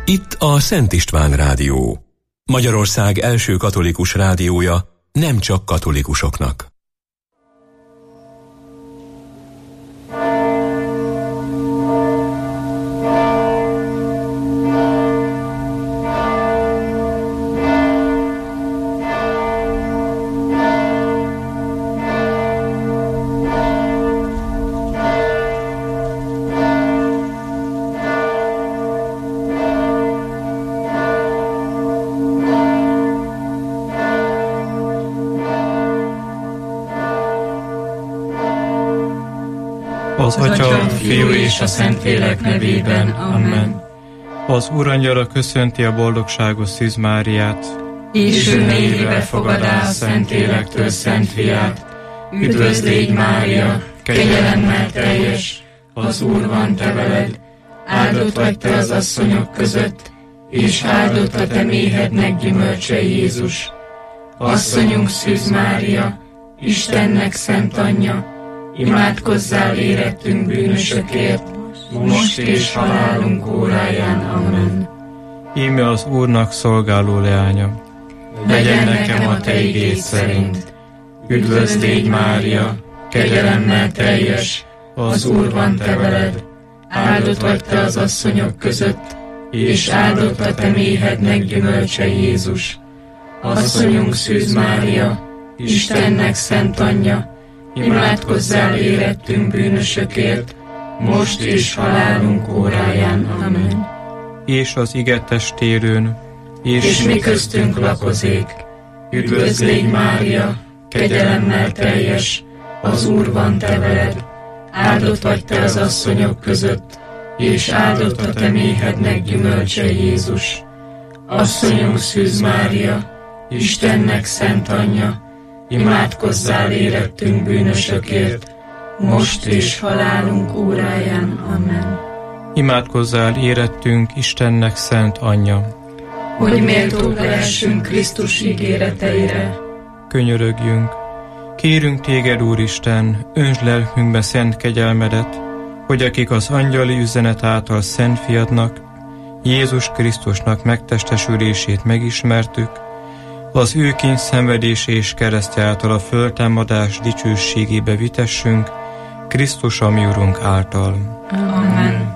Itt a Szent István Rádió. Magyarország első katolikus rádiója, nem csak katolikusoknak. Az Atya, a Fiú és a Szentlélek nevében. Amen. Az Úrangyala köszönti a boldogságos Szűz Máriát. És ő mélyébe fogadá a Szentlélektől Szent Fiát. Üdvözl légy, Mária, kegyelemmel teljes, az Úr van te veled. Áldott vagy te az asszonyok között, és áldott a te méhednek gyümölcse Jézus. Asszonyunk Szűz Mária, Istennek szent anyja, imádkozzál érettünk bűnösökért, most és halálunk óráján. Amen. Íme az Úrnak szolgáló leánya. Legyen nekem a te igéd szerint. Üdvözl légy, Mária, kegyelemmel teljes, az Úr van te veled. Áldott vagy te az asszonyok között, és áldott a te méhednek gyümölcse Jézus. Asszonyunk Szűz Mária, Istennek szent anyja, imádkozzál érettünk bűnösökért, most és halálunk óráján. Amen. És az ige testérőn, és mi köztünk lakozék. Üdvözl légy, Mária, kegyelemmel teljes, az Úr van te veled. Áldott vagy te az asszonyok között, és áldott a te méhednek gyümölcse Jézus. Asszonyunk Szűz Mária, Istennek szent anyja, imádkozzál érettünk bűnösökért, most és halálunk óráján. Amen. Imádkozzál érettünk Istennek szent anyja, hogy méltók lehessünk Krisztus ígéreteire. Könyörögjünk. Kérünk téged, Úristen, öntsd lelkünkbe szent kegyelmedet, hogy akik az angyali üzenet által Szent Fiadnak, Jézus Krisztusnak megtestesülését megismertük, az ő kényszenvedése és keresztje által a föltámadás dicsőségébe vitessünk, Krisztus a mi Urunk által. Amen.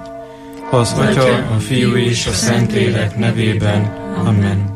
Az Atya, a Fiú és a Szentlélek nevében. Amen.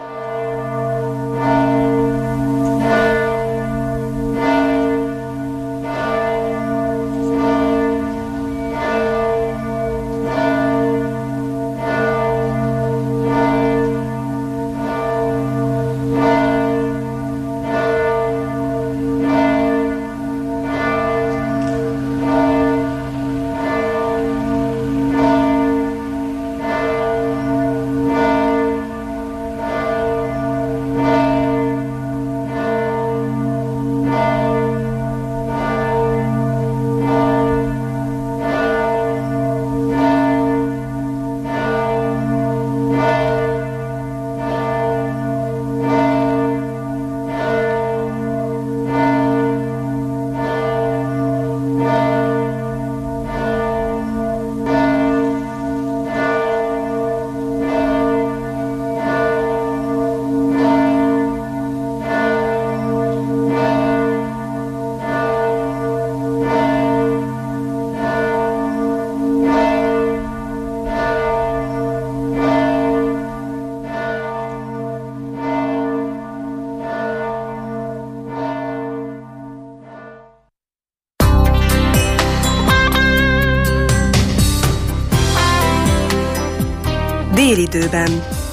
Délidőben.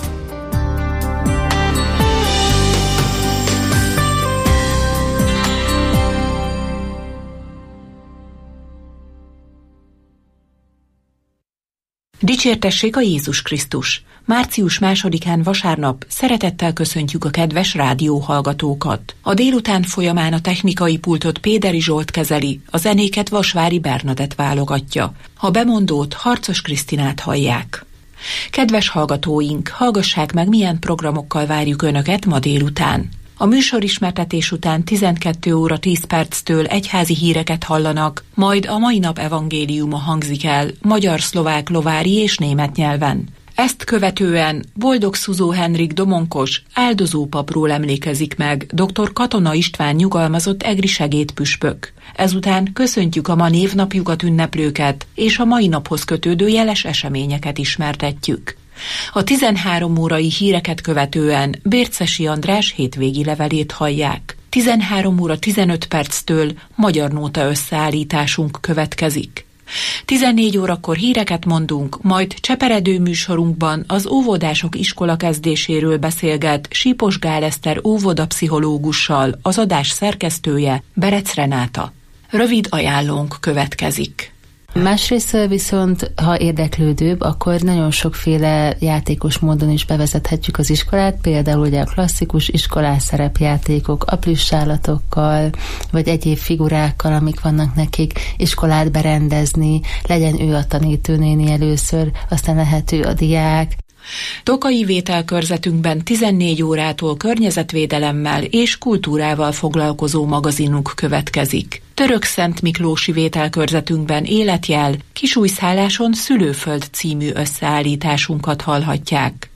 Dicsértessék a Jézus Krisztus! Március 2-án vasárnap szeretettel köszöntjük a kedves rádióhallgatókat. A délután folyamán a technikai pultot Péderi Zsolt kezeli, a zenéket Vasvári Bernadett válogatja. A bemondót Harcos Krisztinát hallják. Kedves hallgatóink, hallgassák meg, milyen programokkal várjuk Önöket ma délután. A műsorismertetés után 12 óra 10 perctől egyházi híreket hallanak, majd a mai nap evangéliuma hangzik el magyar, szlovák, lovári és német nyelven. Ezt követően Boldog Szuzó Henrik Domonkos áldozópapról emlékezik meg dr. Katona István nyugalmazott egri segédpüspök. Ezután köszöntjük a ma névnapjukat ünneplőket, és a mai naphoz kötődő jeles eseményeket ismertetjük. A 13 órai híreket követően Bércesi András hétvégi levelét hallják. 13 óra 15 perctől magyar nóta összeállításunk következik. 14 órakor híreket mondunk, majd cseperedő műsorunkban az óvodások iskola kezdéséről beszélget Sípos Gál Eszter óvodapszichológussal, az adás szerkesztője Berec Renáta. Rövid ajánlónk következik. Másrészt viszont, ha érdeklődőbb, akkor nagyon sokféle játékos módon is bevezethetjük az iskolát, például ugye a klasszikus iskolás szerepjátékok, a plüssállatokkal, vagy egyéb figurákkal, amik vannak nekik, iskolát berendezni, legyen ő a tanítónéni először, aztán lehet ő a diák. Tokai vételkörzetünkben 14 órától környezetvédelemmel és kultúrával foglalkozó magazinunk következik. Török-Szent Miklósi vételkörzetünkben életjel, Kisújszálláson Szülőföld című összeállításunkat hallhatják.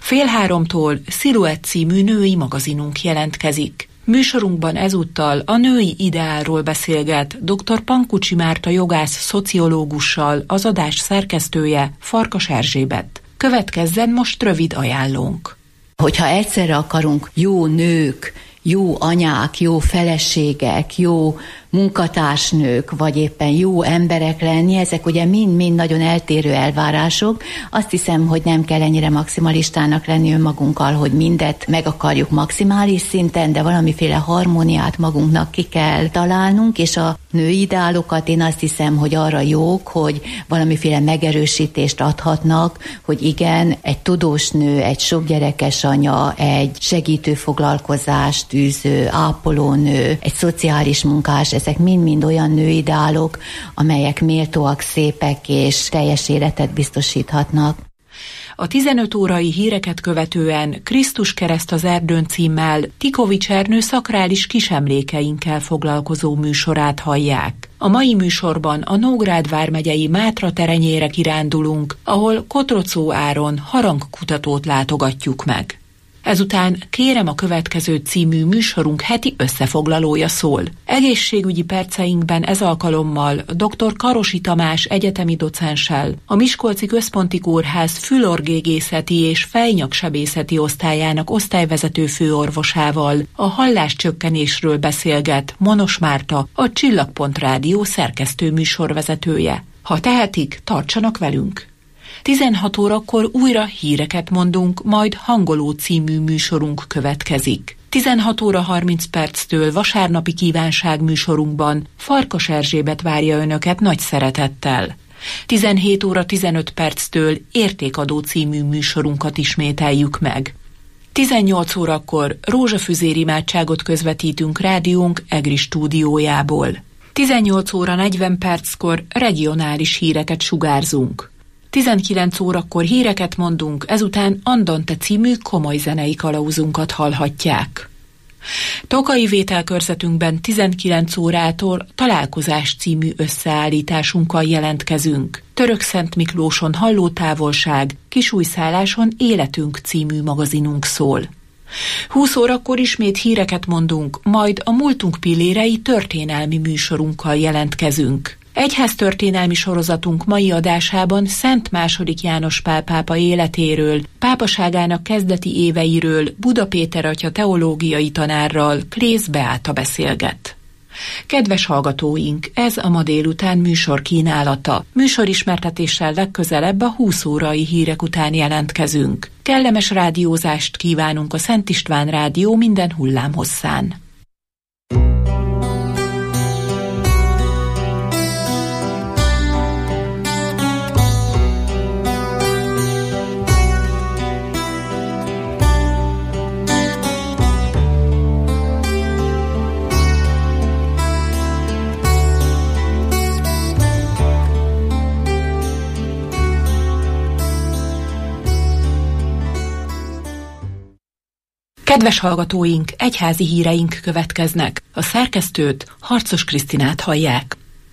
14:30 Sziluett című női magazinunk jelentkezik. Műsorunkban ezúttal a női ideálról beszélget dr. Pankucsi Márta jogász szociológussal, az adás szerkesztője Farkas Erzsébet. Következzen most rövid ajánlónk. Hogyha egyszerre akarunk jó nők, jó anyák, jó feleségek, jó munkatársnők, vagy éppen jó emberek lenni, ezek ugye mind-mind nagyon eltérő elvárások. Azt hiszem, hogy nem kell ennyire maximalistának lenni önmagunkkal, hogy mindet meg akarjuk maximális szinten, de valamiféle harmóniát magunknak ki kell találnunk, és a női ideálokat én azt hiszem, hogy arra jók, hogy valamiféle megerősítést adhatnak, hogy igen, egy tudós nő, egy sokgyerekes anya, egy segítő foglalkozást űző, ápolónő, egy szociális munkás, ezek mind-mind olyan nőideálok, amelyek méltóak, szépek és teljes életet biztosíthatnak. A 15 órai híreket követően Krisztus kereszt az erdőn címmel Tikovics Ernő szakrális kisemlékeinkkel foglalkozó műsorát hallják. A mai műsorban a Nógrád vármegyei Mátra terenyére kirándulunk, ahol Kotrocó Áron harangkutatót látogatjuk meg. Ezután Kérem a következő című műsorunk heti összefoglalója szól. Egészségügyi perceinkben ez alkalommal dr. Karosi Tamás egyetemi docenssel, a Miskolci Központi Kórház fülorgégészeti és fejnyaksebészeti osztályának osztályvezető főorvosával a halláscsökkenésről beszélget Monos Márta, a Csillagpont Rádió szerkesztő műsorvezetője. Ha tehetik, tartsanak velünk! 16 órakor újra híreket mondunk, majd Hangoló című műsorunk következik. 16 óra 30 perctől vasárnapi kívánság műsorunkban Farkas Erzsébet várja önöket nagy szeretettel. 17 óra 15 perctől Értékadó című műsorunkat ismételjük meg. 18 órakor rózsafüzér imádságot közvetítünk rádiónk egri stúdiójából. 18 óra 40 perckor regionális híreket sugárzunk. 19 órakor híreket mondunk, ezután Andante című komoly zenei kalauzunkat hallhatják. Tokai vételkörzetünkben 19 órától Találkozás című összeállításunkkal jelentkezünk. Török-Szent Miklóson Hallótávolság, Kisújszálláson Életünk című magazinunk szól. 20 órakor ismét híreket mondunk, majd a múltunk pillérei történelmi műsorunkkal jelentkezünk. Egyháztörténelmi sorozatunk mai adásában Szent II. János Pál pápa életéről, pápaságának kezdeti éveiről Buda Péter atya teológiai tanárral, Klész Beáta beszélget. Kedves hallgatóink, ez a ma délután műsor kínálata. Műsorismertetéssel legközelebb a 20 órai hírek után jelentkezünk. Kellemes rádiózást kívánunk a Szent István Rádió minden hullámhosszán. Kedves hallgatóink, egyházi híreink következnek. A szerkesztőt, Harcos Krisztinát hallják.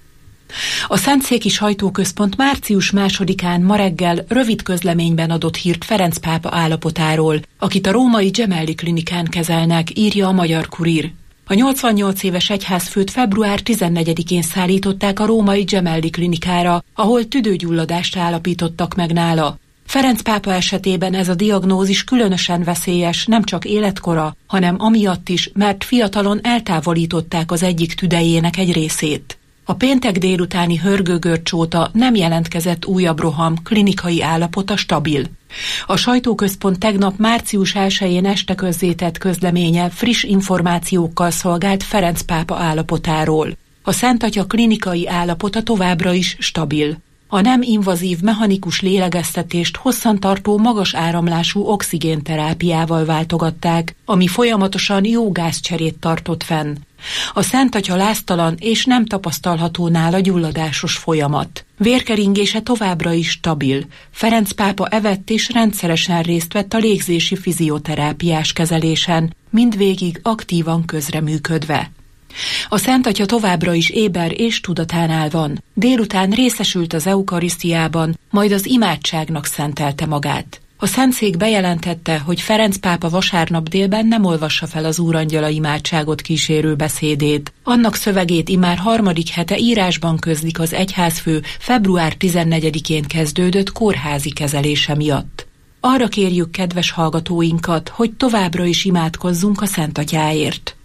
A Szentszéki Sajtóközpont március 2-án ma reggel rövid közleményben adott hírt Ferenc pápa állapotáról, akit a római Gemelli klinikán kezelnek, írja a Magyar Kurír. A 88 éves egyházfőt február 14-én szállították a római Gemelli klinikára, ahol tüdőgyulladást állapítottak meg nála. Ferenc pápa esetében ez a diagnózis különösen veszélyes, nem csak életkora, hanem amiatt is, mert fiatalon eltávolították az egyik tüdejének egy részét. A péntek délutáni hörgőgörcs óta nem jelentkezett újabb roham, klinikai állapota stabil. A sajtóközpont tegnap március 1-én este közzétett közleménye friss információkkal szolgált Ferenc pápa állapotáról. A Szent Atya klinikai állapota továbbra is stabil. A nem invazív mechanikus lélegeztetést hosszantartó magas áramlású oxigénterápiával váltogatták, ami folyamatosan jó gázcserét tartott fenn. A Szent Atya láztalan és nem tapasztalható nála gyulladásos folyamat. Vérkeringése továbbra is stabil. Ferenc pápa evett és rendszeresen részt vett a légzési fizioterápiás kezelésen, mindvégig aktívan közreműködve. A Szent Atya továbbra is éber és tudatánál van. Délután részesült az eukarisztiában, majd az imádságnak szentelte magát. A Szentszék bejelentette, hogy Ferenc pápa vasárnap délben nem olvassa fel az Úrangyala imádságot kísérő beszédét. Annak szövegét immár 3. hete írásban közlik az egyházfő február 14-én kezdődött kórházi kezelése miatt. Arra kérjük kedves hallgatóinkat, hogy továbbra is imádkozzunk a Szent Atyáért.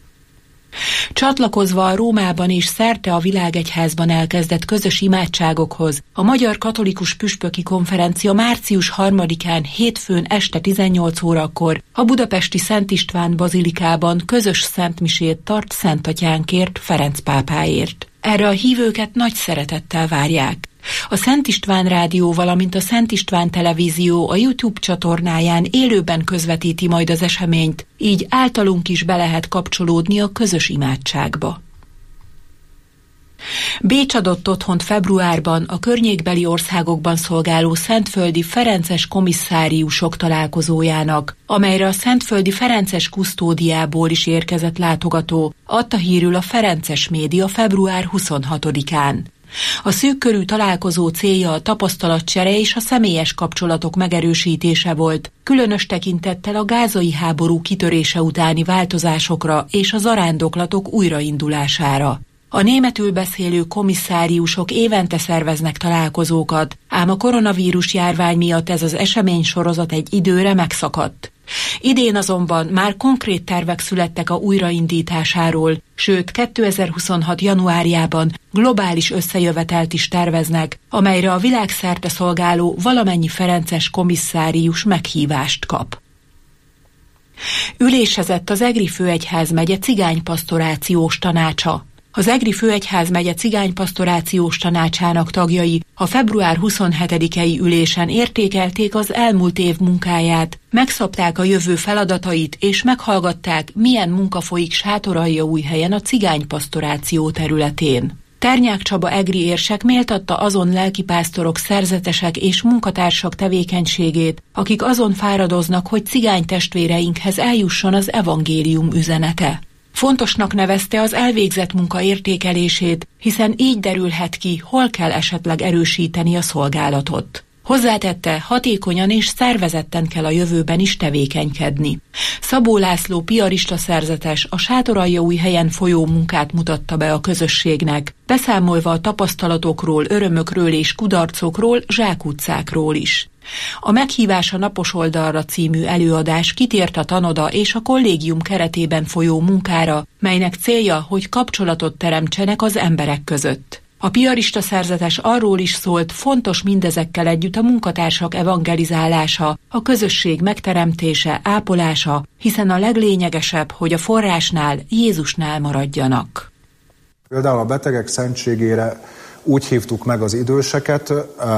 Csatlakozva a Rómában és szerte a világegyházban elkezdett közös imádságokhoz, a Magyar Katolikus Püspöki Konferencia március 3-án hétfőn este 18 órakor a budapesti Szent István bazilikában közös szentmisét tart Szent Atyánkért, Ferenc pápáért. Erre a hívőket nagy szeretettel várják. A Szent István Rádió, valamint a Szent István Televízió a YouTube csatornáján élőben közvetíti majd az eseményt, így általunk is be lehet kapcsolódni a közös imádságba. Bécs adott otthont februárban a környékbeli országokban szolgáló szentföldi ferences komisszáriusok találkozójának, amelyre a szentföldi ferences kusztódiából is érkezett látogató, adta hírül a Ferences Média február 26-án. A szűkkörű találkozó célja a tapasztalatcsere és a személyes kapcsolatok megerősítése volt, különös tekintettel a gázai háború kitörése utáni változásokra és a zarándoklatok újraindulására. A németül beszélő komisszáriusok évente szerveznek találkozókat, ám a koronavírus járvány miatt ez az eseménysorozat egy időre megszakadt. Idén azonban már konkrét tervek születtek a újraindításáról, sőt 2026. januárjában globális összejövetelt is terveznek, amelyre a világszerte szolgáló valamennyi ferences komisszárius meghívást kap. Ülésezett az Egri Főegyházmegye cigánypastorációs tanácsa. Az Egri Főegyházmegye cigánypastorációs tanácsának tagjai a február 27-i ülésen értékelték az elmúlt év munkáját, megszabták a jövő feladatait és meghallgatták, milyen munka folyik Sátoraljaújhelyen a cigánypastoráció területén. Ternyák Csaba egri érsek méltatta azon lelkipásztorok, szerzetesek és munkatársak tevékenységét, akik azon fáradoznak, hogy cigány testvéreinkhez eljusson az evangélium üzenete. Fontosnak nevezte az elvégzett munka értékelését, hiszen így derülhet ki, hol kell esetleg erősíteni a szolgálatot. Hozzátette, hatékonyan és szervezetten kell a jövőben is tevékenykedni. Szabó László piarista szerzetes a Sátoraljaújhelyen folyó munkát mutatta be a közösségnek, beszámolva a tapasztalatokról, örömökről és kudarcokról, zsákutcákról is. A Meghívás a napos oldalra című előadás kitért a tanoda és a kollégium keretében folyó munkára, melynek célja, hogy kapcsolatot teremtsenek az emberek között. A piarista szerzetes arról is szólt, fontos mindezekkel együtt a munkatársak evangelizálása, a közösség megteremtése, ápolása, hiszen a leglényegesebb, hogy a forrásnál, Jézusnál maradjanak. Például a betegek szentségére úgy hívtuk meg az időseket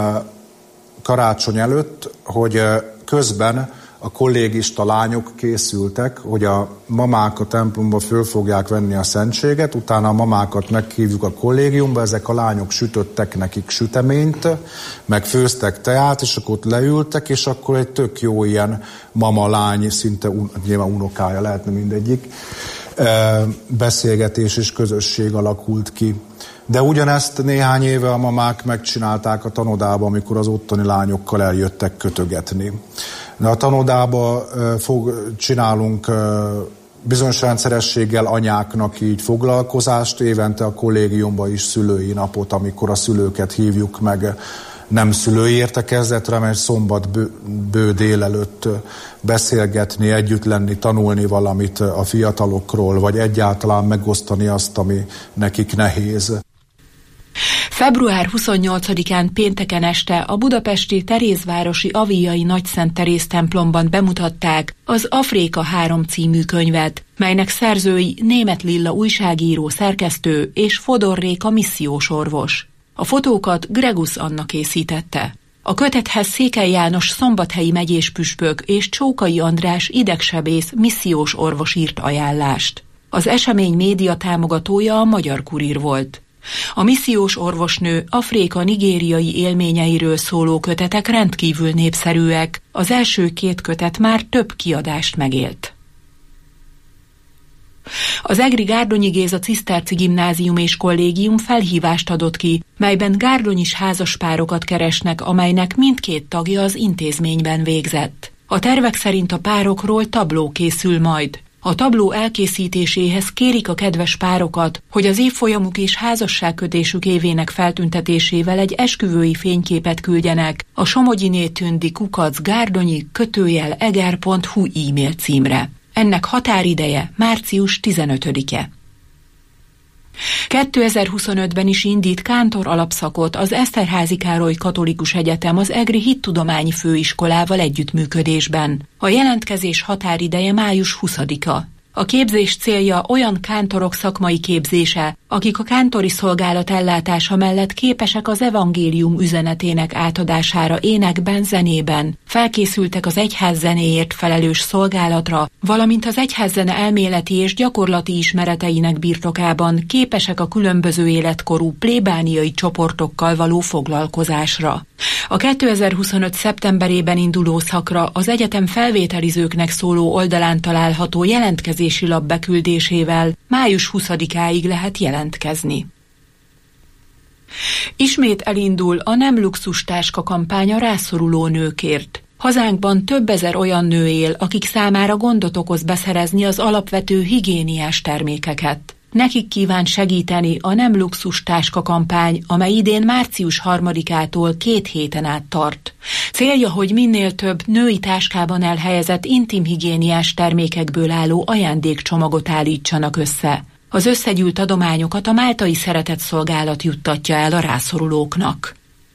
karácsony előtt, hogy közben a kollégista lányok készültek, hogy a mamák a templomba föl fogják venni a szentséget, utána a mamákat meghívjuk a kollégiumba, ezek a lányok sütöttek nekik süteményt, meg főztek teát, és akkor ott leültek, és akkor egy tök jó ilyen mama-lány, szinte nyilván unokája lehetne mindegyik, beszélgetés és közösség alakult ki. De ugyanezt néhány éve a mamák megcsinálták a tanodába, amikor az ottani lányokkal eljöttek kötögetni. De a tanodába csinálunk bizonyos rendszerességgel anyáknak így foglalkozást, évente a kollégiumban is szülői napot, amikor a szülőket hívjuk meg nem szülői értekezletre, mert szombat bő délelőtt beszélgetni, együtt lenni, tanulni valamit a fiatalokról, vagy egyáltalán megosztani azt, ami nekik nehéz. Február 28-án pénteken este a budapesti Terézvárosi Avíjai Nagyszent Teréz templomban bemutatták az Afréka 3 című könyvet, melynek szerzői Németh Lilla újságíró, szerkesztő és Fodor Réka missziós orvos. A fotókat Gregusz Anna készítette. A kötethez Székely János szombathelyi megyés püspök és Csókai András idegsebész missziós orvos írt ajánlást. Az esemény média támogatója a Magyar Kurír volt. A missziós orvosnő Afrika-nigériai élményeiről szóló kötetek rendkívül népszerűek, az első 2 kötet már több kiadást megélt. Az egri Gárdonyi Géza Ciszterci Gimnázium és Kollégium felhívást adott ki, melyben gárdonyis házaspárokat keresnek, amelynek mindkét tagja az intézményben végzett. A tervek szerint a párokról tabló készül majd. A tabló elkészítéséhez kérik a kedves párokat, hogy az évfolyamuk és házasságkötésük évének feltüntetésével egy esküvői fényképet küldjenek a somogyiné-tündi-gárdonyi-eger.hu e-mail címre. Ennek határideje március 15-e. 2025-ben is indít kántor alapszakot az Eszterházy Károly Katolikus Egyetem az Egri Hittudományi Főiskolával együttműködésben. A jelentkezés határideje május 20-a. A képzés célja olyan kántorok szakmai képzése, akik a kántori szolgálat ellátása mellett képesek az evangélium üzenetének átadására énekben, zenében, felkészültek az egyház zenéért felelős szolgálatra, valamint az egyházzene elméleti és gyakorlati ismereteinek birtokában képesek a különböző életkorú plébániai csoportokkal való foglalkozásra. A 2025. szeptemberében induló szakra az egyetem felvételizőknek szóló oldalán található jelentkezési lap beküldésével május 20-áig lehet jelentkezni. Ismét elindul a Nem Luxus Táska kampány a rászoruló nőkért. Hazánkban több ezer olyan nő él, akik számára gondot okoz beszerezni az alapvető higiéniás termékeket. Nekik kíván segíteni a Nem Luxus Táska kampány, amely idén március 3-ától 2 héten át tart. Célja, hogy minél több női táskában elhelyezett intimhigiéniás termékekből álló ajándékcsomagot állítsanak össze. Az összegyűlt adományokat a Máltai Szeretetszolgálat juttatja el a rászorulóknak.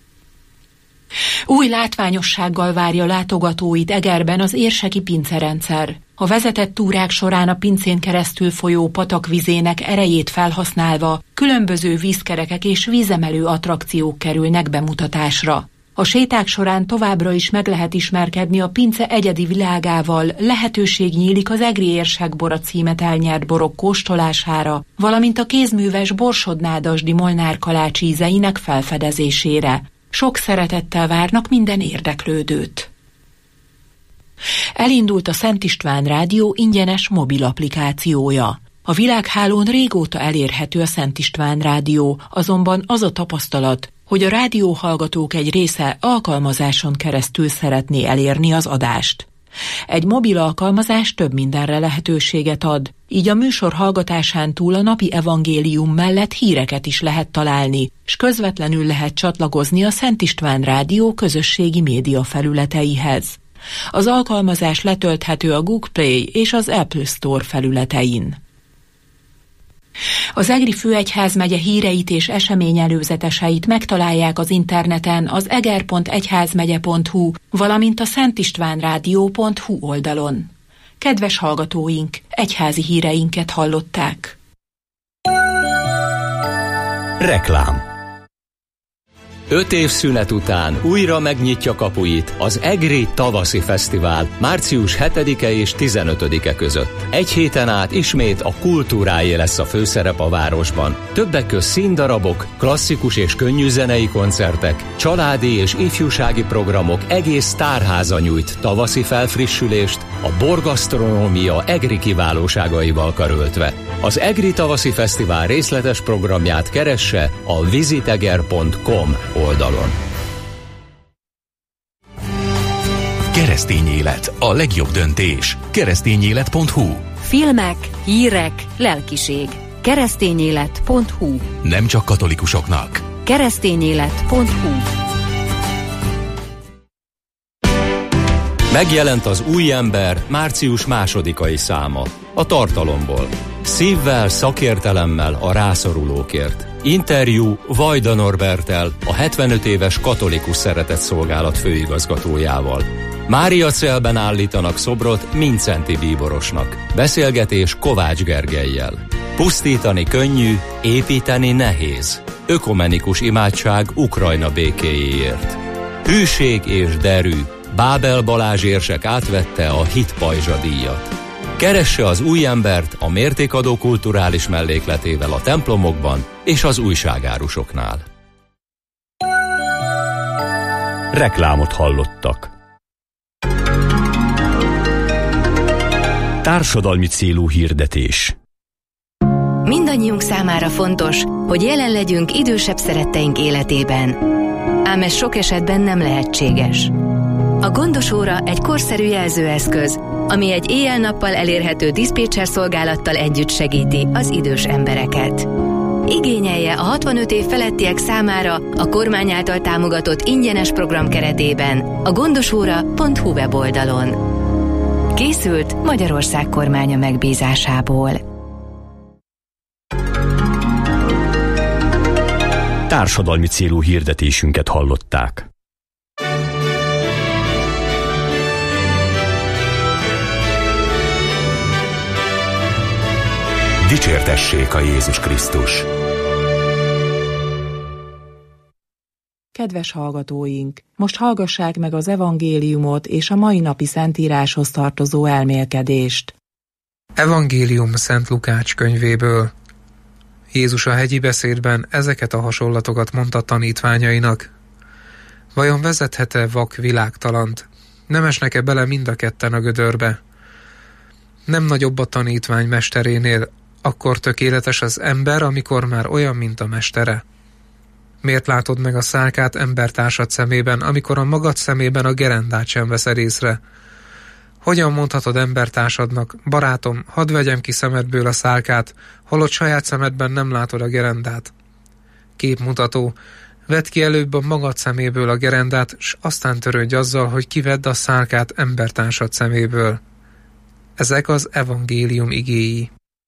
Új látványossággal várja látogatóit Egerben az érseki pincerendszer. A vezetett túrák során a pincén keresztül folyó patak vizének erejét felhasználva különböző vízkerekek és vízemelő attrakciók kerülnek bemutatásra. A séták során továbbra is meg lehet ismerkedni a pince egyedi világával, lehetőség nyílik az Egri Érsekbora címet elnyert borok kóstolására, valamint a kézműves Borsod-Nádasdy Molnár kalács ízeinek felfedezésére. Sok szeretettel várnak minden érdeklődőt. Elindult a Szent István Rádió ingyenes mobil applikációja. A világhálón régóta elérhető a Szent István Rádió, azonban az a tapasztalat, hogy a rádióhallgatók egy része alkalmazáson keresztül szeretné elérni az adást. Egy mobil alkalmazás több mindenre lehetőséget ad, így a műsor hallgatásán túl a napi evangélium mellett híreket is lehet találni, s közvetlenül lehet csatlakozni a Szent István Rádió közösségi média felületeihez. Az alkalmazás letölthető a Google Play és az Apple Store felületein. Az Egri Főegyházmegye híreit és eseményelőzeteseit megtalálják az interneten az eger.egyházmegye.hu, valamint a szentistvánrádió.hu oldalon. Kedves hallgatóink, egyházi híreinket hallották. Reklám. 5 év szünet után újra megnyitja kapuit az EGRI Tavaszi Fesztivál március 7-e és 15-e között. Egy héten át ismét a kultúráé lesz a főszerep a városban. Többek közt színdarabok, klasszikus és könnyű zenei koncertek, családi és ifjúsági programok, egész tárháza nyújt tavaszi felfrissülést, a borgasztronómia EGRI kiválóságaival karöltve. Az EGRI Tavaszi Fesztivál részletes programját keresse a visiteger.com oldalon. Keresztény élet, a legjobb döntés. Keresztényélet.hu. Filmek, hírek, lelkiség. Keresztényélet.hu. Nem csak katolikusoknak. Keresztényélet.hu. Megjelent az Új ember március 2. száma. A tartalomból. Szívvel, szakértelemmel a rászorulókért. Interjú Vajda Norberttel, a 75 éves katolikus szeretetszolgálat főigazgatójával. Máriacelben állítanak szobrot Mindszenty bíborosnak. Beszélgetés Kovács Gergellyel. Pusztítani könnyű, építeni nehéz. Ökumenikus imádság Ukrajna békéjéért. Hűség és derű. Bábel Balázs érsek átvette a Hit Pajzsa díjat. Keresse az Új embert a mértékadó kulturális mellékletével a templomokban és az újságárusoknál. Reklámot hallottak. Társadalmi célú hirdetés. Mindannyiunk számára fontos, hogy jelen legyünk idősebb szeretteink életében. Ám ez sok esetben nem lehetséges. A gondos óra egy korszerű jelzőeszköz, ami egy éjjel-nappal elérhető diszpécser szolgálattal együtt segíti az idős embereket. Igényelje a 65 év felettiek számára a kormány által támogatott ingyenes program keretében a gondosóra.hu weboldalon. Készült Magyarország kormánya megbízásából. Társadalmi célú hirdetésünket hallották. Dicsértessék a Jézus Krisztus! Kedves hallgatóink, most hallgassák meg az evangéliumot és a mai napi szentíráshoz tartozó elmélkedést. Evangélium Szent Lukács könyvéből. Jézus a hegyi beszédben ezeket a hasonlatokat mondta tanítványainak. Vajon vezethet-e vak világtalant? Nem esnek-e bele mind a ketten a gödörbe? Nem nagyobb a tanítvány mesterénél, akkor tökéletes az ember, amikor már olyan, mint a mestere. Miért látod meg a szálkát embertársad szemében, amikor a magad szemében a gerendát sem veszed észre? Hogyan mondhatod embertársadnak, barátom, hadd vegyem ki szemedből a szálkát, holott saját szemedben nem látod a gerendát? Képmutató, vedd ki előbb a magad szeméből a gerendát, s aztán törődj azzal, hogy kivedd a szálkát embertársad szeméből. Ezek az evangélium igéi.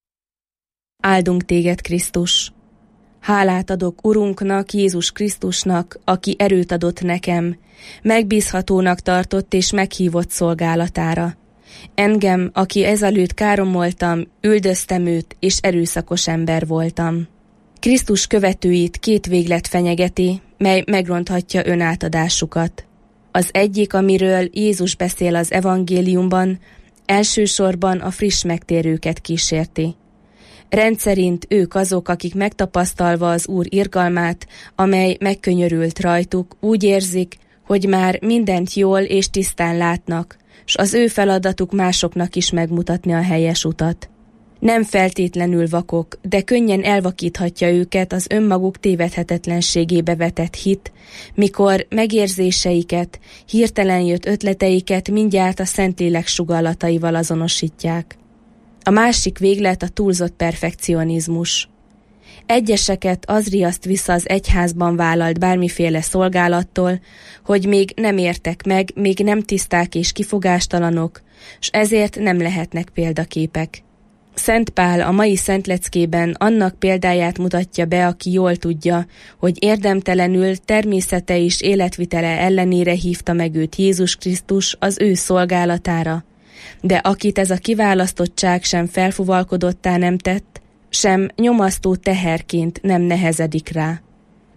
Áldunk téged, Krisztus! Hálát adok Urunknak, Jézus Krisztusnak, aki erőt adott nekem, megbízhatónak tartott és meghívott szolgálatára. Engem, aki ezelőtt káromoltam, üldöztem őt, és erőszakos ember voltam. Krisztus követőit 2 véglet fenyegeti, mely megronthatja önátadásukat. Az egyik, amiről Jézus beszél az evangéliumban, elsősorban a friss megtérőket kísérti. Rendszerint ők azok, akik megtapasztalva az Úr irgalmát, amely megkönyörült rajtuk, úgy érzik, hogy már mindent jól és tisztán látnak, s az ő feladatuk másoknak is megmutatni a helyes utat. Nem feltétlenül vakok, de könnyen elvakíthatja őket az önmaguk tévedhetetlenségébe vetett hit, mikor megérzéseiket, hirtelen jött ötleteiket mindjárt a Szentlélek sugallataival azonosítják. A másik véglet a túlzott perfekcionizmus. Egyeseket az riaszt vissza az egyházban vállalt bármiféle szolgálattól, hogy még nem értek meg, még nem tiszták és kifogástalanok, s ezért nem lehetnek példaképek. Szent Pál a mai szentleckében annak példáját mutatja be, aki jól tudja, hogy érdemtelenül természete és életvitele ellenére hívta meg őt Jézus Krisztus az ő szolgálatára, de akit ez a kiválasztottság sem felfuvalkodottá nem tett, sem nyomasztó teherként nem nehezedik rá.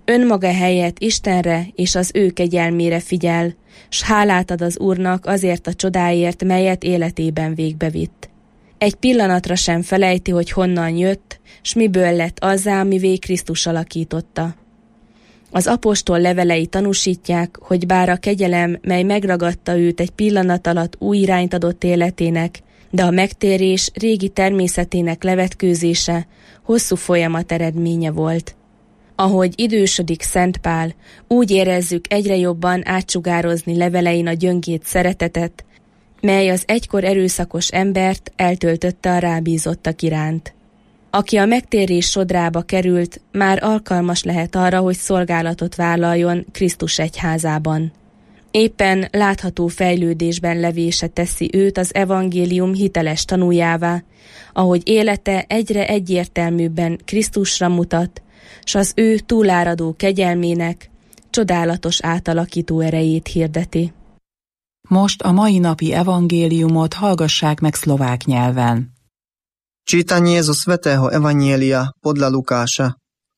Önmaga helyett Istenre és az ő kegyelmére figyel, s hálát ad az Úrnak azért a csodáért, melyet életében végbevitt. Egy pillanatra sem felejti, hogy honnan jött, s miből lett azzá, mivé Krisztus alakította. Az apostol levelei tanúsítják, hogy bár a kegyelem, mely megragadta őt egy pillanat alatt új irányt adott életének, de a megtérés régi természetének levetkőzése hosszú folyamat eredménye volt. Ahogy idősödik Szent Pál, úgy érezzük egyre jobban átsugározni levelein a gyöngét szeretetet, mely az egykor erőszakos embert eltöltötte a rábízottak iránt. Aki a megtérés sodrába került, már alkalmas lehet arra, hogy szolgálatot vállaljon Krisztus egyházában. Éppen látható fejlődésben levése teszi őt az evangélium hiteles tanújává, ahogy élete egyre egyértelműbben Krisztusra mutat, s az ő túláradó kegyelmének csodálatos átalakító erejét hirdeti. Most a mai napi evangéliumot hallgassák meg szlovák nyelven. Čítanie zo svätého evanjelia podľa Lukáša.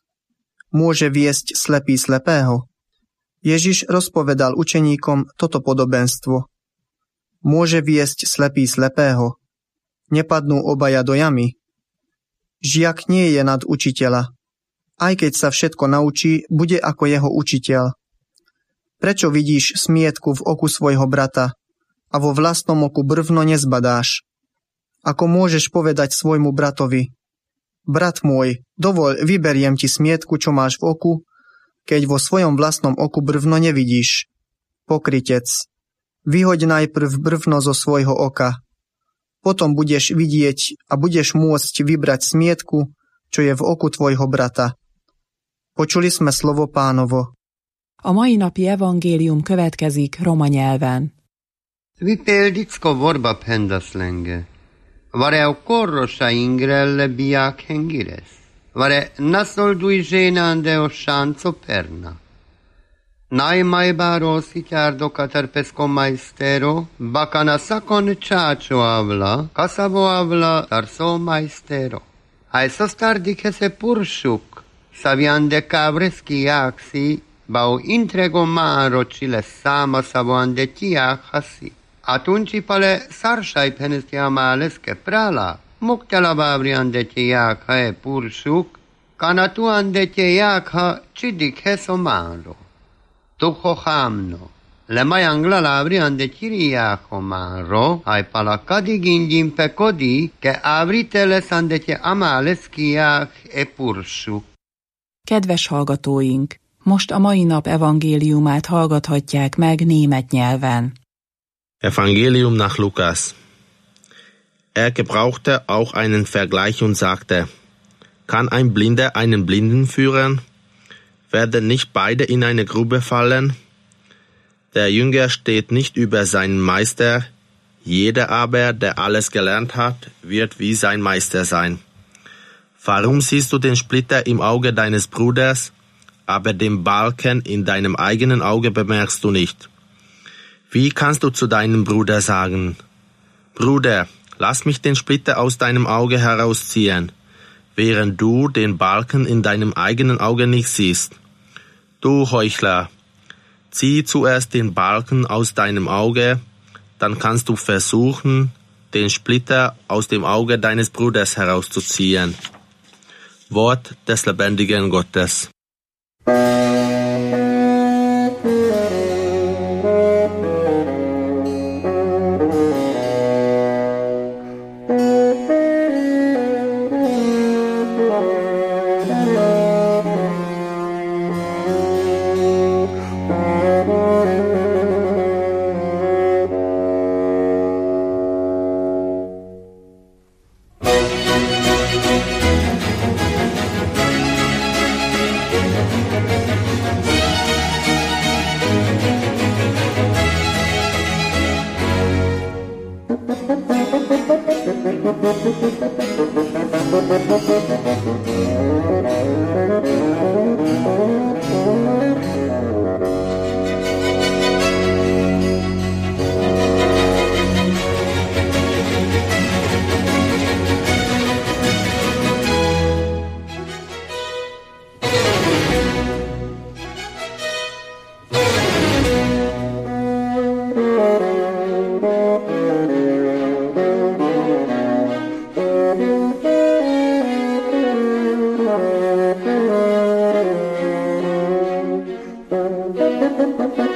Môže viesť slepý slepého? Ježiš rozpovedal učeníkom toto podobenstvo. Môže viesť slepý slepého? Nepadnú obaja do jamy? Žiak nie je nad učiteľa. Aj keď sa všetko naučí, bude ako jeho učiteľ. Prečo vidíš smietku v oku svojho brata a vo vlastnom oku brvno nezbadáš? Ako môžeš povedať svojmu bratovi: Brat môj, dovoľ, vyberiem ti smietku, čo máš v oku, keď vo svojom vlastnom oku brvno nevidíš. Pokrytec, vyhoď najprv brvno zo svojho oka. Potom budeš vidieť a budeš môcť vybrať smietku, čo je v oku tvojho brata. Počuli sme slovo Pánovo. A mai napi evangélium következik roma nyelven. Vipeldicko vorba pendaslenge. Vare o korrosa ingrelle biak hengires. Vare nasoldui genande o shanzo perna. Najmai barosi chiardo caterpesco maestero, bacana sacon chacho avla, casavo avla tarso maestero. Ai sostardi che se purshuk, savian de cabreschi axi, bao intrego maro cile sama savoan de tiach hasi. Atunci pale sarșai penestiama aleske prala, muktela babrian de tiach ha e purshuk, canatuan de tiach ha cidic hesomaro. Tucho hamno, le mai angla labrian de tiriacho maro, ai pala cadig indim pe codi, ke avritele san de te amaleskiach e purshuk. Kedves hallgatóink, most a mai nap evangéliumát hallgathatják meg német nyelven. Evangelium nach Lukas. Gebrauchte auch einen Vergleich und sagte: Kann ein Blinder einen Blinden führen? Werden nicht beide in eine Grube fallen? Der Jünger steht nicht über seinen Meister, jeder aber, der alles gelernt hat, wird wie sein Meister sein. Warum siehst du den Splitter im Auge deines Bruders, aber den Balken in deinem eigenen Auge bemerkst du nicht? Wie kannst du zu deinem Bruder sagen: Bruder, lass mich den Splitter aus deinem Auge herausziehen, während du den Balken in deinem eigenen Auge nicht siehst? Du Heuchler, zieh zuerst den Balken aus deinem Auge, dann kannst du versuchen, den Splitter aus dem Auge deines Bruders herauszuziehen. Wort des lebendigen Gottes.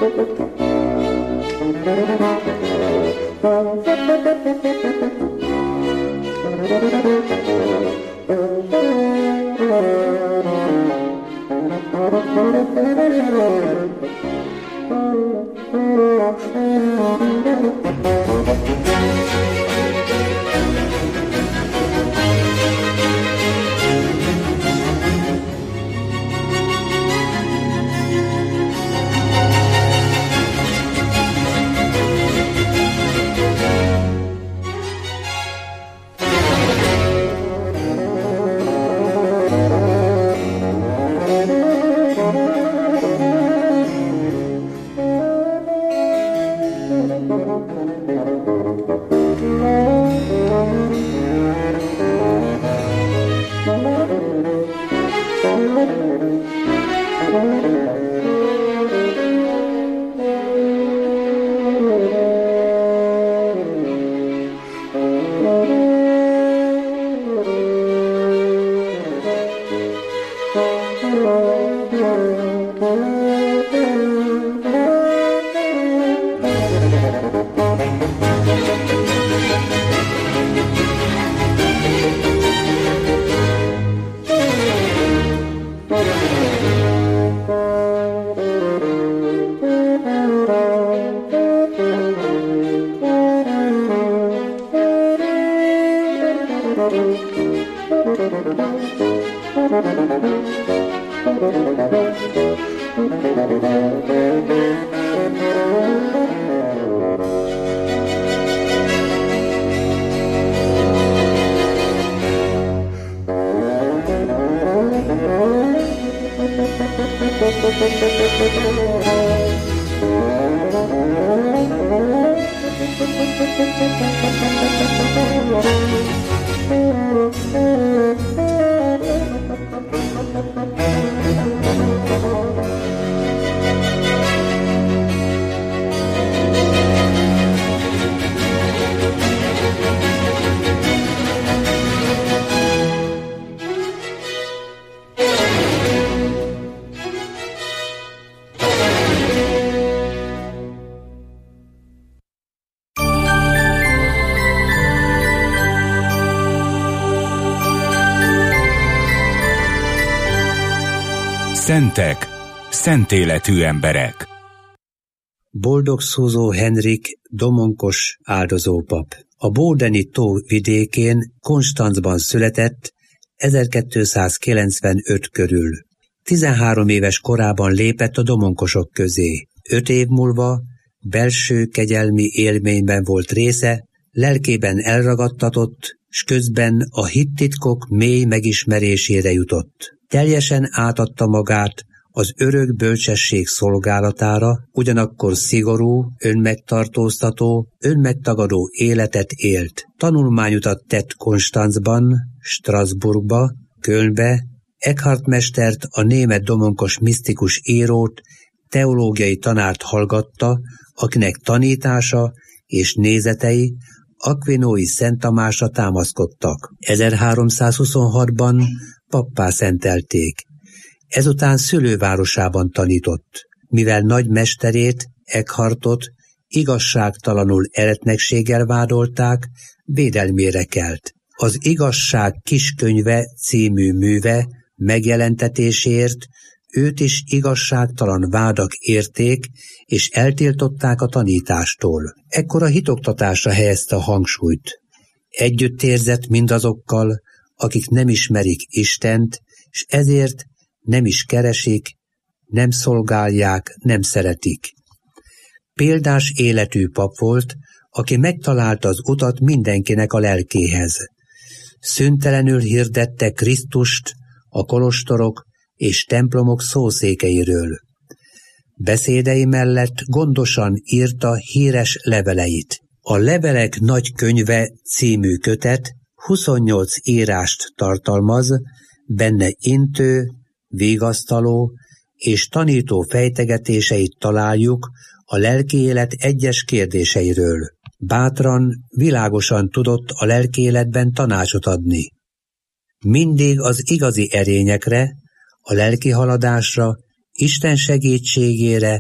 Szentek, szentéletű emberek. Boldogszózó Henrik domonkos áldozópap. A Bódeni tó vidékén Konstanzban született 1295 körül. 13 éves korában lépett a domonkosok közé. 5 év múlva belső kegyelmi élményben volt része, lelkében elragadtatott, s közben a hittitkok mély megismerésére jutott. Teljesen átadta magát az örök bölcsesség szolgálatára, ugyanakkor szigorú, önmegtartóztató, önmegtagadó életet élt. Tanulmányutat tett Konstanzban, Strasbourgba, Kölnbe, Eckhart mestert, a német domonkos misztikus írót, teológiai tanárt hallgatta, akinek tanítása és nézetei Aquinói Szent Tamásra támaszkodtak. 1326-ban pappá szentelték. Ezután szülővárosában tanított, mivel nagy mesterét, Eckhartot igazságtalanul eretnekséggel vádolták, védelmére kelt. Az Igazság kiskönyve című műve megjelentetésért őt is igazságtalan vádak érték, és eltiltották a tanítástól. Ekkor a hitoktatásra helyezte a hangsúlyt. Együtt érzett mindazokkal, akik nem ismerik Istent, s ezért nem is keresik, nem szolgálják, nem szeretik. Példás életű pap volt, aki megtalálta az utat mindenkinek a lelkéhez. Szüntelenül hirdette Krisztust a kolostorok és templomok szószékeiről. Beszédei mellett gondosan írta híres leveleit. A Levelek nagy könyve című kötet 28 írást tartalmaz, benne intő, vigasztaló és tanító fejtegetéseit találjuk a lelki élet egyes kérdéseiről. Bátran, világosan tudott a lelki életben tanácsot adni. Mindig az igazi erényekre, a lelki haladásra, Isten segítségére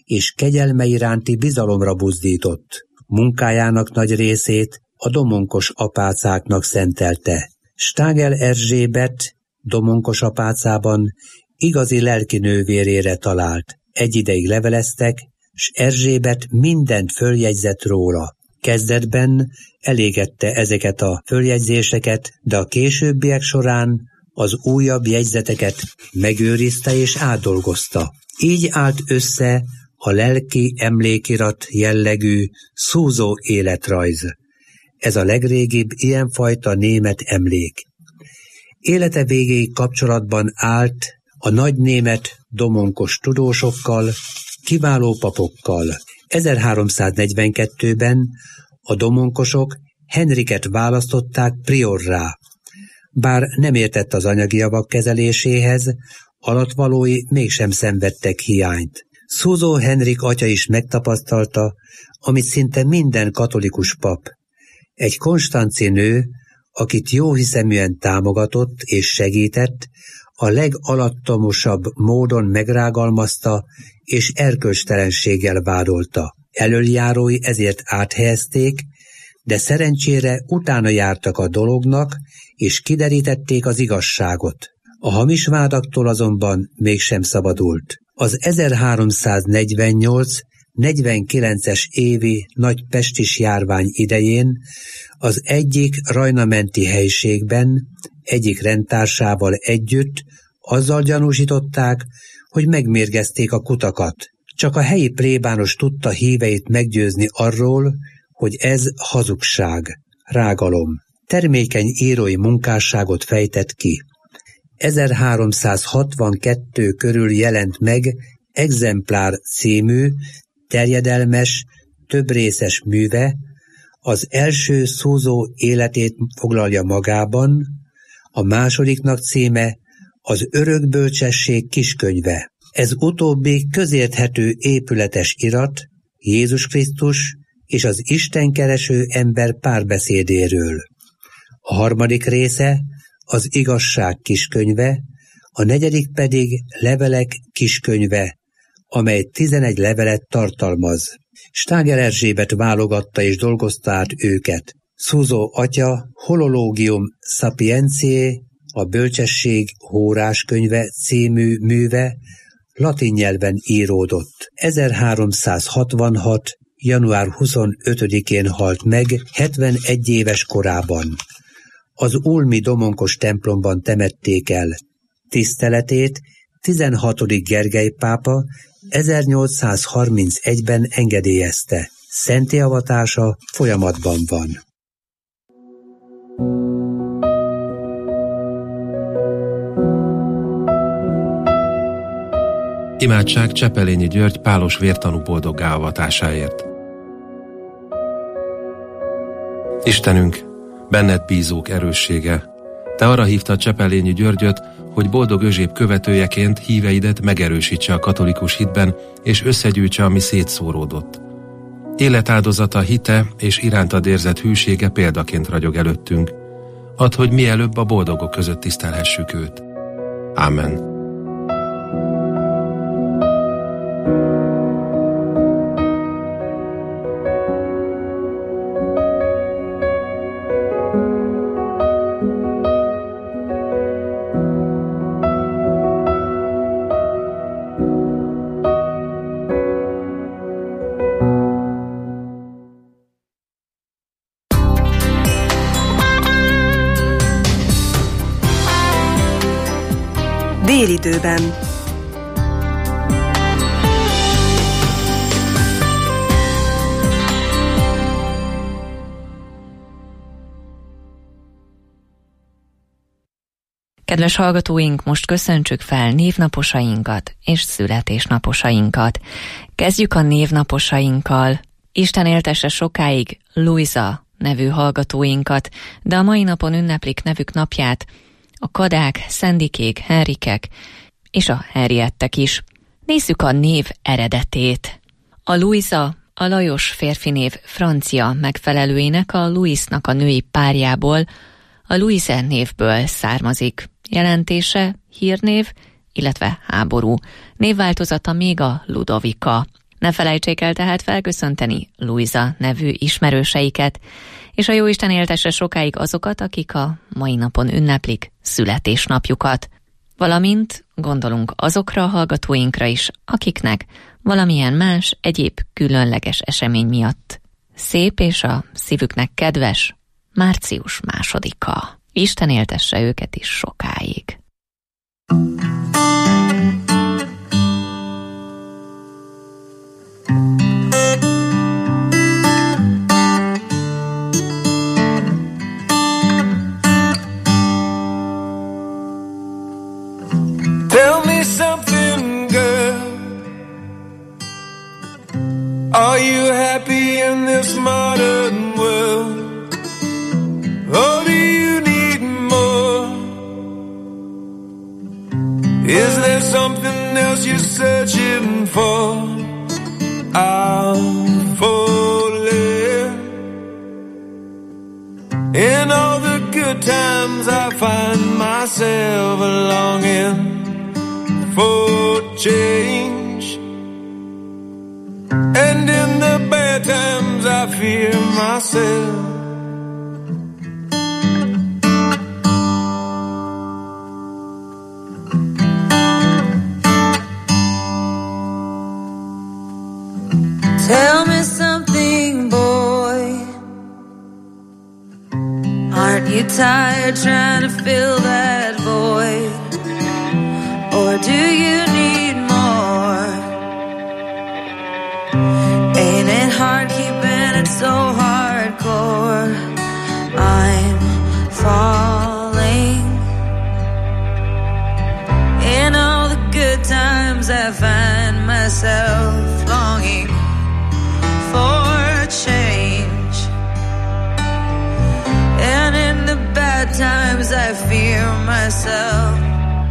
és kegyelme iránti bizalomra buzdított. Munkájának nagy részét a domonkos apácáknak szentelte. Stágel Erzsébet domonkos apácában igazi lelki nővérére talált. Egy ideig leveleztek, s Erzsébet mindent följegyzett róla. Kezdetben elégette ezeket a följegyzéseket, de a későbbiek során az újabb jegyzeteket megőrizte és átdolgozta. Így állt össze a lelki emlékirat jellegű Szúzó életrajz. Ez a legrégibb ilyenfajta német emlék. Élete végéig kapcsolatban állt a nagy német domonkos tudósokkal, kiváló papokkal. 1342-ben a domonkosok Henriket választották priorrá. Bár nem értett az anyagi javak kezeléséhez, alattvalói mégsem szenvedtek hiányt. Szúzó Henrik atya is megtapasztalta, amit szinte minden katolikus pap. Egy konstanci nő, akit jóhiszeműen támogatott és segített, a legalattamosabb módon megrágalmazta és erkölcstelenséggel vádolta. Elöljárói ezért áthelyezték, de szerencsére utána jártak a dolognak, és kiderítették az igazságot. A hamis vádaktól azonban mégsem szabadult. Az 1348-49-es évi nagy pestis járvány idején az egyik rajnamenti helységben egyik rendtársával együtt azzal gyanúsították, hogy megmérgezték a kutakat. Csak a helyi plébános tudta híveit meggyőzni arról, hogy ez hazugság, rágalom. Termékeny írói munkásságot fejtett ki. 1362 körül jelent meg Exemplár című, terjedelmes, többrészes műve, az első Szúzó életét foglalja magában, a másodiknak címe az Örök bölcsesség kiskönyve. Ez utóbbi közérthető épületes irat Jézus Krisztus és az istenkereső ember párbeszédéről. A harmadik része az Igazság kiskönyve, a negyedik pedig Levelek kiskönyve, amely 11 levelet tartalmaz. Stágel Erzsébet válogatta és dolgozta át őket. Szúzó atya Holologium Sapientiae, a Bölcsesség hóráskönyve című műve latin nyelven íródott. 1366. január 25-én halt meg 71 éves korában. Az ulmi domonkos templomban temették el. Tiszteletét 16. Gergely pápa 1831-ben engedélyezte. Szenttéavatása folyamatban van. Imádság Csepelényi György pálos vértanú boldoggá avatásáért. Istenünk, benned bízók erőssége, te arra hívtad Csepelényi Györgyöt, hogy boldog özséb követőjeként híveidet megerősítse a katolikus hitben, és összegyűjtse, ami szétszóródott. Életáldozata, hite és irántad érzett hűsége példaként ragyog előttünk. Add, hogy mielőbb a boldogok között tisztelhessük őt. Ámen. Délidőben. Kedves hallgatóink, most köszöntsük fel névnaposainkat és születésnaposainkat. Kezdjük a névnaposainkkal. Isten éltesse sokáig Luisa nevű hallgatóinkat, de a mai napon ünneplik nevük napját a Kadák, Szendikék, Henrikek és a Henriettek is. Nézzük a név eredetét. A Luisa, a Lajos férfi név francia megfelelőjének, a Louisnak a női párjából, a Louise névből származik. Jelentése hírnév, illetve háború. Névváltozata még a Ludovika. Ne felejtsék el tehát felköszönteni Luisa nevű ismerőseiket, és a Jóisten éltesse sokáig azokat, akik a mai napon ünneplik születésnapjukat. Valamint gondolunk azokra a hallgatóinkra is, akiknek valamilyen más, egyéb különleges esemény miatt szép és a szívüknek kedves március 2-a. Isten éltesse őket is sokáig. Tell me something, girl. Are you happy in this modern world? Or do you need more? Is there something else you're searching for? I'm falling. In all the good times I find myself longing for change, and in the bad times I fear myself. Tell me something, boy. Aren't you tired trying to fill that void? Or do you need more? Ain't it hard keeping it so hardcore? I'm falling. In all the good times I find myself longing for change, and in the bad times I fear myself.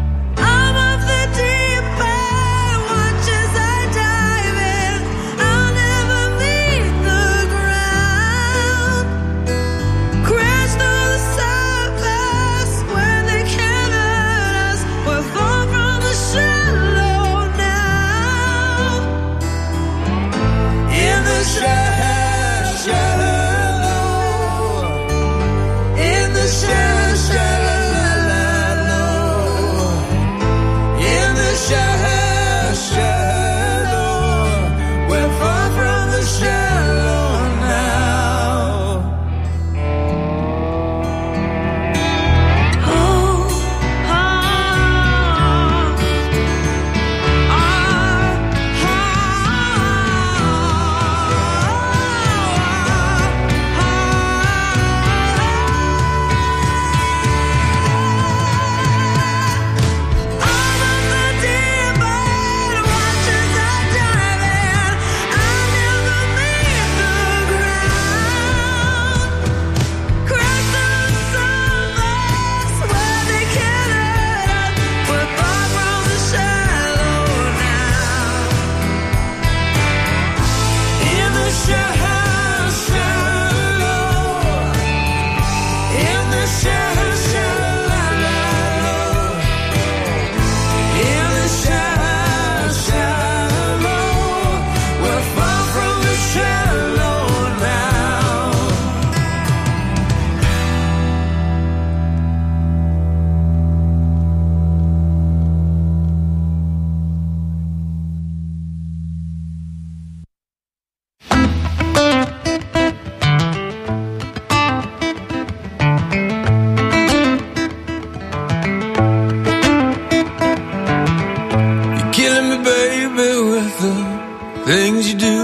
things you do.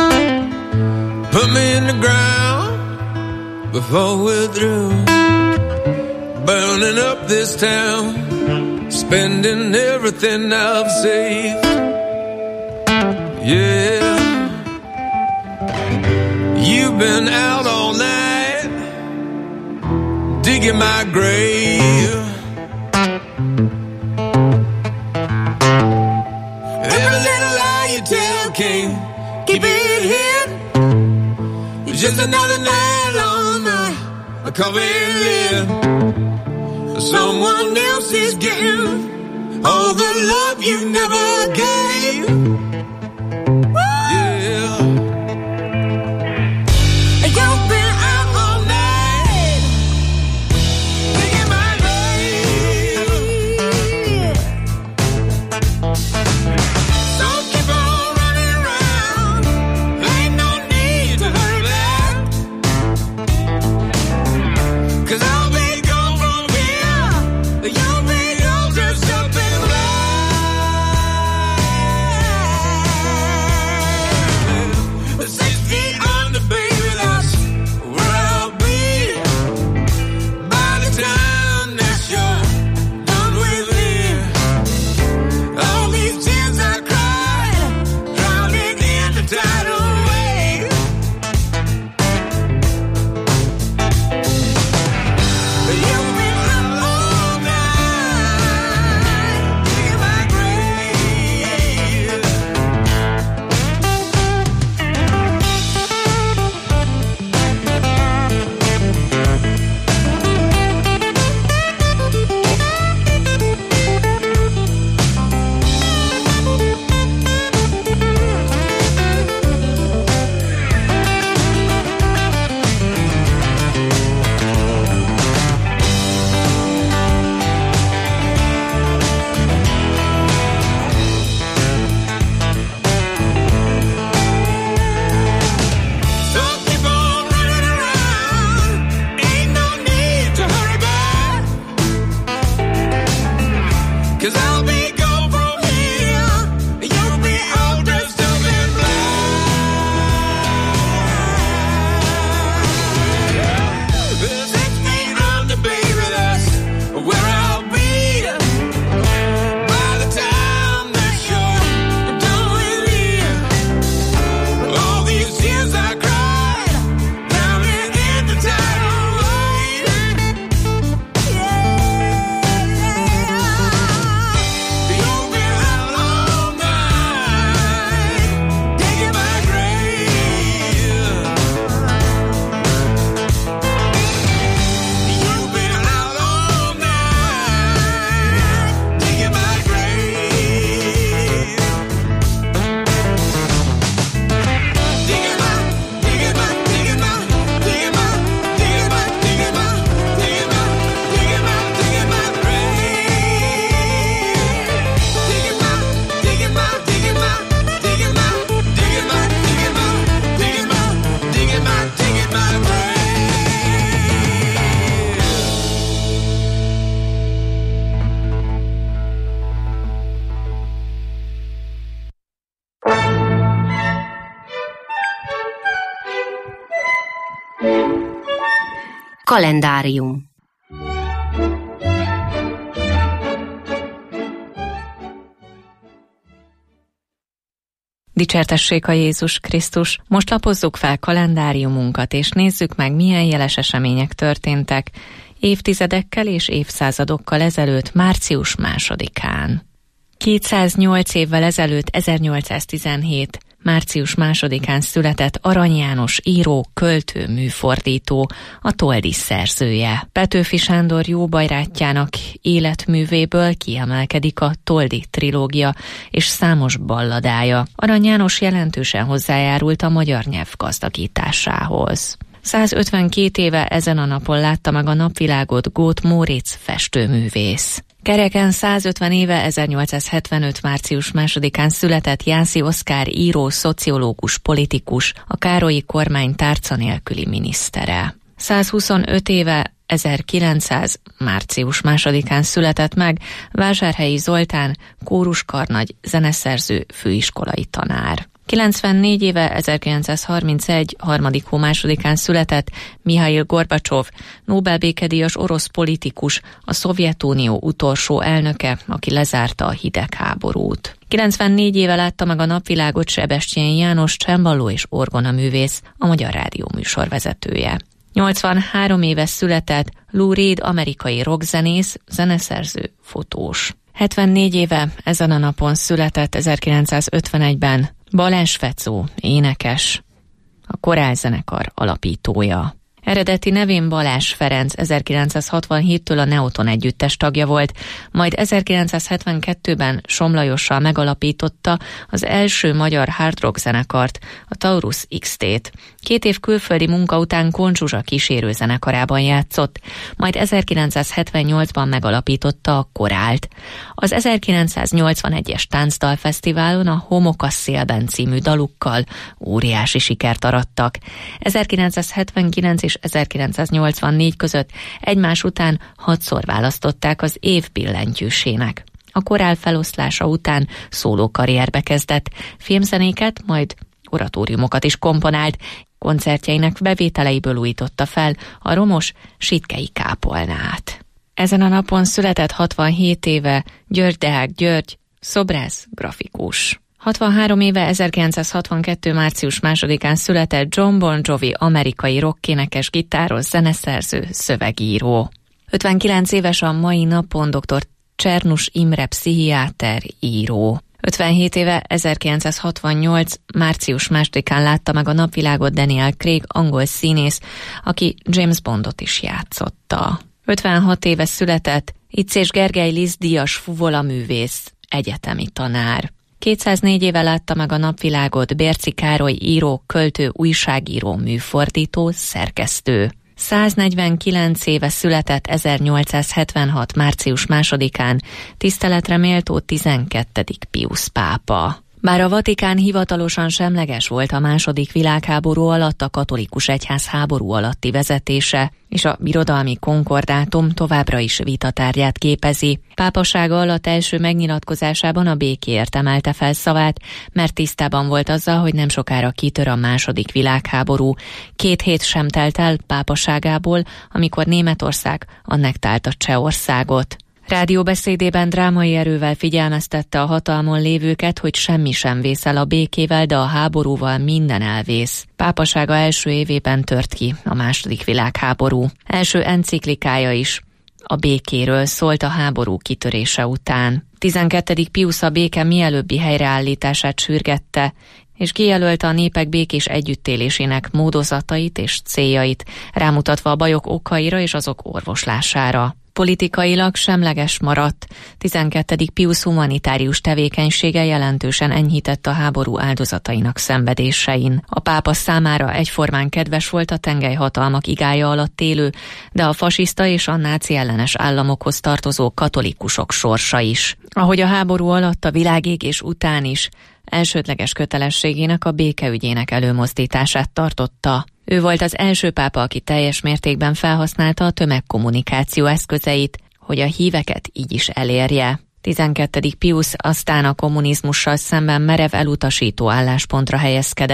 Put me in the ground before we're through. Burning up this town, spending everything I've saved. Yeah, you've been out all night digging my grave. Every little lie you tell can't keep it hid. It's just another night on the coffee lid. Someone else is getting all the love you never gave. Kalendárium. Dicsértessék a Jézus Krisztus! Most lapozzuk fel kalendáriumunkat, és nézzük meg, milyen jeles események történtek évtizedekkel és évszázadokkal ezelőtt, március 2-án. 208 évvel ezelőtt, 1817. március 2-án született Arany János író, költő, műfordító, a Toldi szerzője. Petőfi Sándor jóbarátjának életművéből kiemelkedik a Toldi trilógia és számos balladája. Arany János jelentősen hozzájárult a magyar nyelv gazdagításához. 152 éve ezen a napon látta meg a napvilágot Góth Móricz festőművész. Kereken 150 éve 1875. március 2-án született Jászai Oszkár író, szociológus, politikus, a Károlyi kormány tárca nélküli minisztere. 125 éve 1900. március 2-án született meg Vásárhelyi Zoltán, kóruskarnagy, zeneszerző, főiskolai tanár. 94 éve 1931. 3. hó 2-án született Mihail Gorbacsov, Nobel békedíjas orosz politikus, a Szovjetunió utolsó elnöke, aki lezárta a hidegháborút. 94 éve látta meg a napvilágot Sebestyén János, csembaló és orgonaművész, a Magyar Rádió műsorvezetője. 83 éves született Lou Reed, amerikai rockzenész, zeneszerző, fotós. 74 éve ezen a napon született 1951-ben Balázs Fecó, énekes, a korálzenekar alapítója. Eredeti nevén Balázs Ferenc, 1967-től a Neoton együttes tagja volt, majd 1972-ben Somlajossal megalapította az első magyar hard rock zenekart, a Taurus XT-t. 2 év külföldi munka után Kohn Zsuzsa kísérő zenekarában játszott, majd 1978-ban megalapította a Korált. Az 1981-es táncdalfesztiválon a Homok a szélben című dalukkal óriási sikert arattak. 1979 és 1984 között egymás után 6-szor választották az év billentyűsének. A Korál feloszlása után szólókarrierbe kezdett, filmzenéket, majd oratóriumokat is komponált, koncertjeinek bevételeiből újította fel a romos Sitkei kápolnát. Ezen a napon született 67 éve György Deák György, szobrász, grafikus. 63 éve 1962. március 2-án született John Bon Jovi, amerikai rockénekes, gitáros, zeneszerző, szövegíró. 59 éves a mai napon dr. Csernus Imre, pszichiáter, író. 57 éve 1968. március 2-án látta meg a napvilágot Daniel Craig, angol színész, aki James Bondot is játszotta. 56 éve született Icés Gergely Liszt díjas fuvolaművész, egyetemi tanár. 204 éve látta meg a napvilágot Bérci Károly író, költő, újságíró, műfordító, szerkesztő. 149 éve született 1876. március 2-án tiszteletre méltó 12. Piusz pápa. Bár a Vatikán hivatalosan semleges volt a II. Világháború alatt, a katolikus egyház háború alatti vezetése és a birodalmi konkordátum továbbra is vitatárgyát képezi. Pápasága alatt első megnyilatkozásában a békéért emelte fel szavát, mert tisztában volt azzal, hogy nem sokára kitör a II. Világháború. 2 hét sem telt el pápaságából, amikor Németország annektálta Csehországot. Rádióbeszédében drámai erővel figyelmeztette a hatalmon lévőket, hogy semmi sem vész el a békével, de a háborúval minden elvész. Pápasága első évében tört ki a II. Világháború. Első enciklikája is a békéről szólt a háború kitörése után. 12. Piusz a béke mielőbbi helyreállítását sürgette, és kijelölte a népek békés együttélésének módozatait és céljait, rámutatva a bajok okaira és azok orvoslására. Politikailag semleges maradt. 12. Piusz humanitárius tevékenysége jelentősen enyhített a háború áldozatainak szenvedésein. A pápa számára egyformán kedves volt a tengelyhatalmak igája alatt élő, de a fasiszta és a náci ellenes államokhoz tartozó katolikusok sorsa is. Ahogy a háború alatt, a világégés után is elsődleges kötelességének a békeügyének előmozdítását tartotta. Ő volt az első pápa, aki teljes mértékben felhasználta a tömegkommunikáció eszközeit, hogy a híveket így is elérje. 12. Piusz aztán a kommunizmussal szemben merev elutasító álláspontra helyezkedett.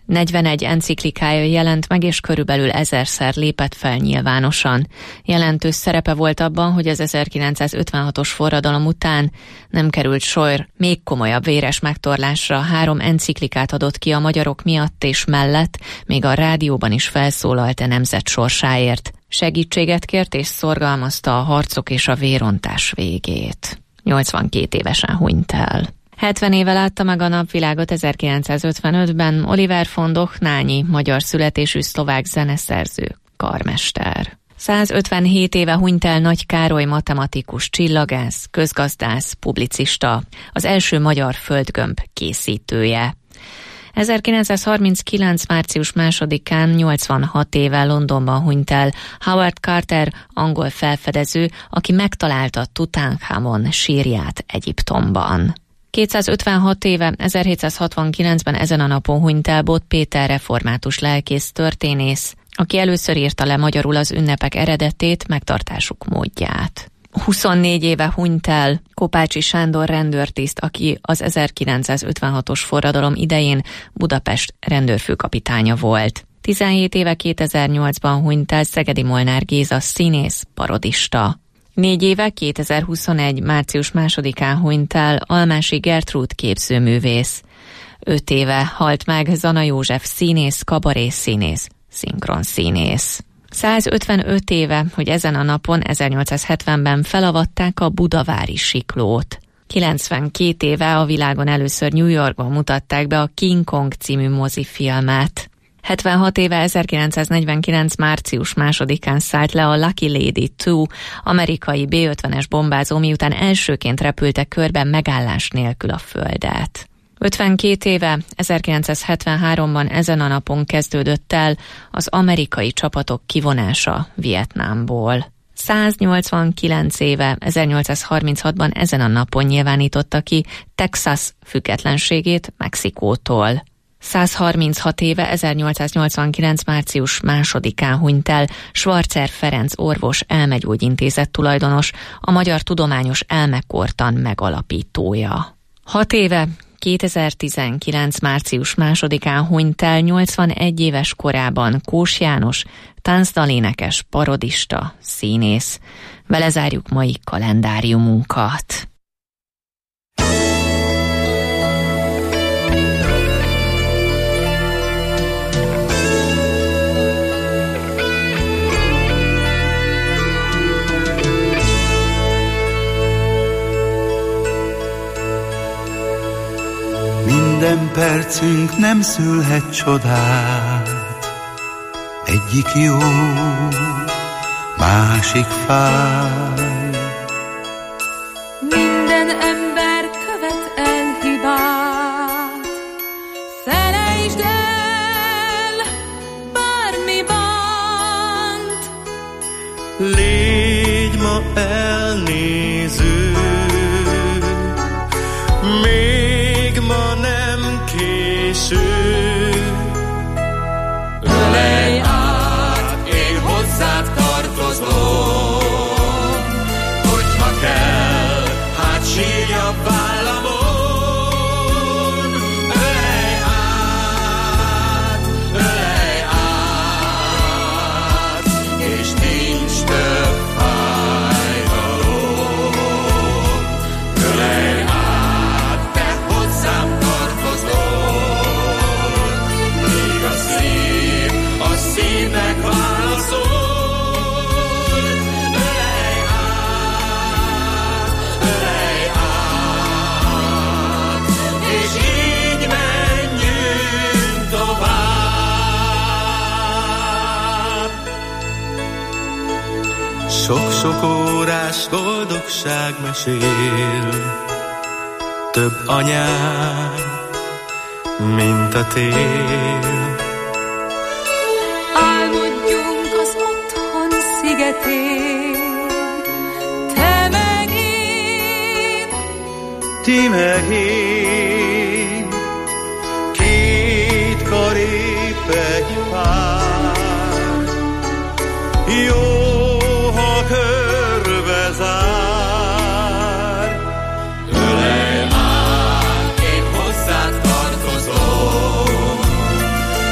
41 enciklikája jelent meg, és körülbelül 1000-szer lépett fel nyilvánosan. Jelentős szerepe volt abban, hogy az 1956-os forradalom után nem került sor még komolyabb véres megtorlásra. 3 enciklikát adott ki a magyarok miatt és mellett, még a rádióban is felszólalt a nemzet sorsáért. Segítséget kért és szorgalmazta a harcok és a vérontás végét. 82 évesen hunyt el. 70 éve látta meg a napvilágot 1955-ben Oliver von Dochnányi, magyar születésű szlovák zeneszerző, karmester. 157 éve hunyt el Nagy Károly matematikus, csillagász, közgazdász, publicista, az első magyar földgömb készítője. 1939. március 2-án 86 éve Londonban hunyt el Howard Carter, angol felfedező, aki megtalálta Tutankamon sírját Egyiptomban. 256 éve, 1769-ben ezen a napon hunyt el Bot Péter református lelkész történész, aki először írta le magyarul az ünnepek eredetét, megtartásuk módját. 24 éve hunyt el Kopácsi Sándor rendőrtiszt, aki az 1956-os forradalom idején Budapest rendőrfőkapitánya volt. 17 éve 2008-ban hunyt el Szegedi Molnár Géza színész, parodista. 4 éve 2021. március 2-án hunyt el Almási Gertrúd képzőművész. 5 éve halt meg Zana József színész, kabarészínész, szinkronszínész. 155 éve, hogy ezen a napon 1870-ben felavatták a budavári siklót. 92 éve a világon először New Yorkban mutatták be a King Kong című mozifilmet. 76 éve 1949. március 2-án szállt le a Lucky Lady 2 amerikai B-50-es bombázó, miután elsőként repülte körbe megállás nélkül a Földet. 52 éve, 1973-ban ezen a napon kezdődött el az amerikai csapatok kivonása Vietnámból. 189 éve, 1836-ban ezen a napon nyilvánította ki Texas függetlenségét Mexikótól. 136 éve, 1889. március 2-án hunyt el Schwarzer Ferenc orvos elmegyógyintézet tulajdonos, a Magyar Tudományos Elmekortan megalapítója. 6 éve, 2019. március 2-án hunyt el 81 éves korában Kós János, táncdalénekes, parodista, színész. Vele zárjuk mai kalendáriumunkat. Minden percünk nem szülhet csodát, egyik jó, másik fáj. Minden ember követ el hibát, felejtsd el, bármi bánt. Légy ma elnéző, még ma nem késő. Ölelj át, én hozzád tartozom, hogyha kell, hát sírj a vállamon. Ölelj át, és nincs több fájdalom. Ölelj át, te hozzám tartozol, míg a szívnek válaszol. Ölelj át, és így menjünk tovább. Sok-sok órás boldogság mesél, több anyám, mint a tél. Álmodjunk az otthon szigetén, te meg én, Ti meg én, két kar épp egy pár. Jó, ha körbe zár. Ölelj át, én hozzád tartozom,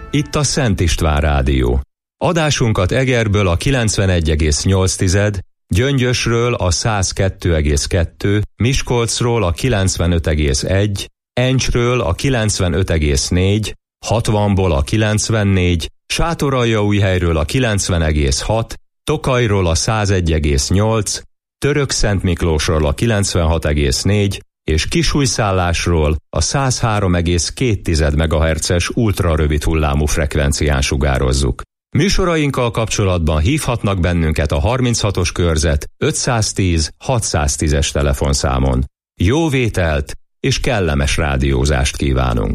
itt a Szent István Rádió. Adásunkat Egerből a 91,8, Gyöngyösről a 102,2, Miskolcról a 95,1, Encsről a 95,4, 60-ból a 94, Sátoraljaújhelyről a 90,6, Tokajról a 101,8, Törökszentmiklósról a 96,4 és Kisújszállásról a 103,2 MHz-es ultrarövid hullámú frekvencián sugározzuk. Műsorainkkal kapcsolatban hívhatnak bennünket a 36-os körzet 510 610-es telefonszámon. Jó vételt és kellemes rádiózást kívánunk!